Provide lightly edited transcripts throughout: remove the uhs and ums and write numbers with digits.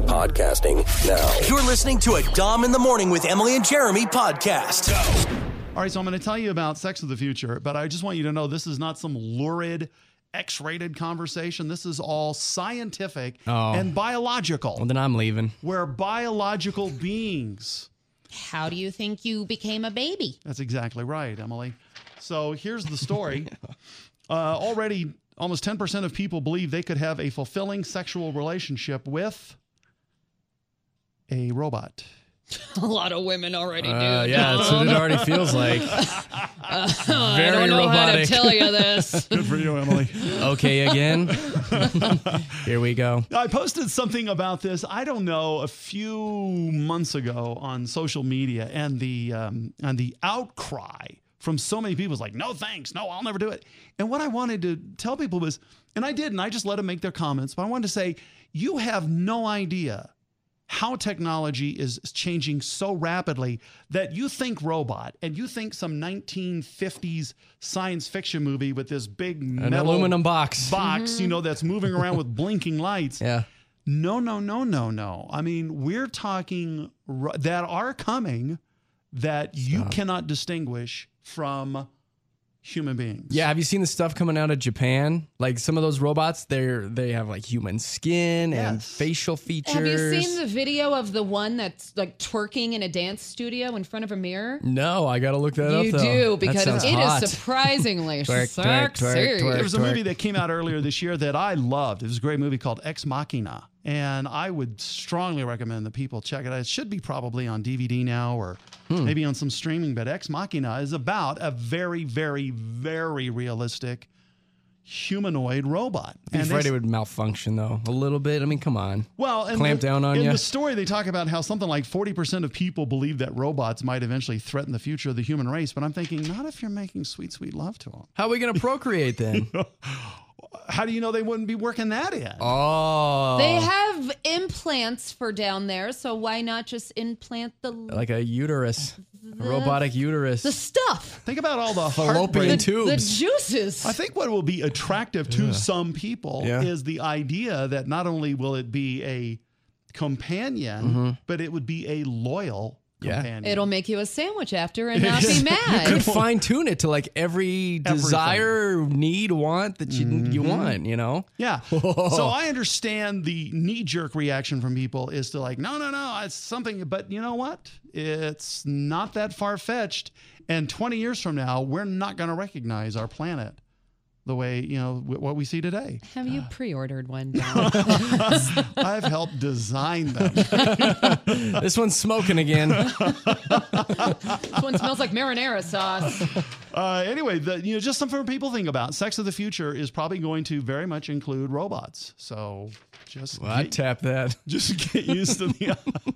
podcasting now. You're listening to a Dom in the Morning with Emily and Jeremy podcast. All right, so I'm going to tell you about Sex of the Future, but I just want you to know this is not some lurid, X-rated conversation. This is all scientific and biological. Well, then I'm leaving. We're biological beings. How do you think you became a baby? That's exactly right, Emily. So here's the story. Already, almost 10% of people believe they could have a fulfilling sexual relationship with a robot. A lot of women already do. Yeah, that's what it already feels like. Very I don't know robotic. how to tell you this. Good for you, Emily. Okay, again. Here we go. I posted something about this, I don't know, a few months ago on social media, and the outcry from so many people was like, no thanks, no, I'll never do it. And what I wanted to tell people was, and I did, and I just let them make their comments, but I wanted to say, you have no idea how technology is changing so rapidly that you think robot and you think some 1950s science fiction movie with this big An metal aluminum box. you know, that's moving around with blinking lights. Yeah. No. I mean, we're talking that are coming that you cannot distinguish from human beings. Yeah, have you seen the stuff coming out of Japan? Like some of those robots, they have like human skin and facial features. Have you seen the video of the one that's like twerking in a dance studio in front of a mirror? No, I got to look that up, You though. do, because That sounds it hot. is surprisingly Twerk, sexy. twerk, twerk, twerk. There was a movie that came out earlier this year that I loved. It was a great movie called Ex Machina. And I would strongly recommend that people check it out. It should be probably on DVD now or maybe on some streaming. But Ex Machina is about a very, very, very realistic humanoid robot. I'm afraid it would malfunction, though, a little bit. I mean, come on. Well, and Clamp down on in you. the story, they talk about how something like 40% of people believe that robots might eventually threaten the future of the human race. But I'm thinking, not if you're making sweet, sweet love to them. How are we going to procreate then? How do you know they wouldn't be working that in? Oh. They have implants for down there, so why not just implant like a uterus. A robotic uterus. the stuff, Think about all the Fallopian heartbreak. tubes. the juices? I think what will be attractive to some people Yeah. is the idea that not only will it be a companion, but it would be a loyal companion. It'll make you a sandwich after and not be mad. You could fine tune it to like every desire, need, want that you want, you know? Yeah. So I understand the knee-jerk reaction from people is to like, no, it's something. But you know what? It's not that far-fetched. And 20 years from now, we're not going to recognize our planet the way, you know, what we see today. Have you pre-ordered one, Dom? I've helped design them. This one's smoking again. This one smells like marinara sauce. Anyway, just something for people to think about. Sex of the future is probably going to very much include robots. So just I'd tap that. just get used to the.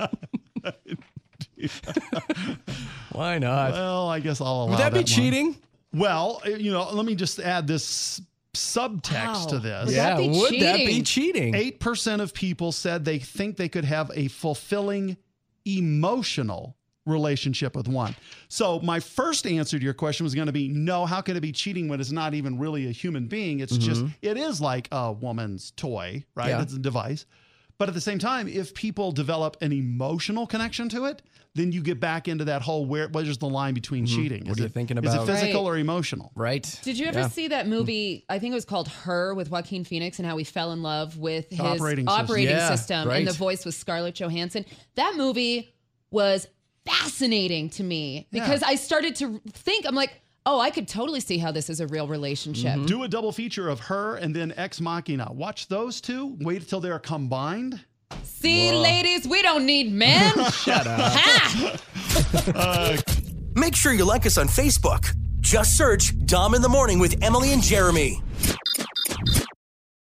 Why not? Well, I guess I'll allow Would that be one. cheating? Well, let me just add this subtext to this. Would that be would that be cheating? 8% of people said they think they could have a fulfilling emotional relationship with one. So my first answer to your question was going to be no. How can it be cheating when it's not even really a human being? It's just, it is like a woman's toy, right? Yeah. It's a device. But at the same time, if people develop an emotional connection to it, then you get back into that whole what is the line between cheating? What are you thinking Is it about? physical Right. or emotional? Right. Did you ever see that movie? I think it was called Her with Joaquin Phoenix and how he fell in love with his operating operating system. system, Yeah, right. and the voice was Scarlett Johansson. That movie was fascinating to me because I started to think, I'm like, oh, I could totally see how this is a real relationship. Do a double feature of Her and then Ex Machina. Watch those two. Wait until they're combined. See, ladies, we don't need men. Shut up. Ha! Make sure you like us on Facebook. Just search Dom in the Morning with Emily and Jeremy.